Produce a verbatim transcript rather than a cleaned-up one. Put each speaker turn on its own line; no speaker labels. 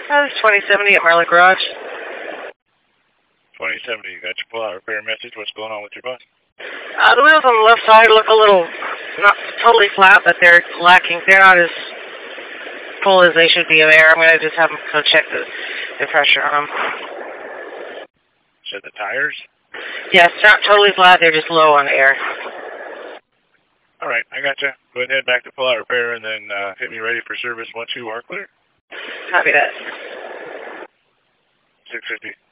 Oh, it's twenty seventy at Marlin Garage.
twenty seventy, you got your pull-out repair message. What's going on with your bus?
Uh, the wheels on the left side look a little, not totally flat, but they're lacking. They're not as full as they should be of air. I'm going to just have them go check the, the pressure on them.
Said the tires?
Yes, they're not totally flat. They're just low on air.
All right, I got you. Go ahead and head back to pull-out repair and then uh, hit me ready for service once you are clear.
Copy that.
six fifty.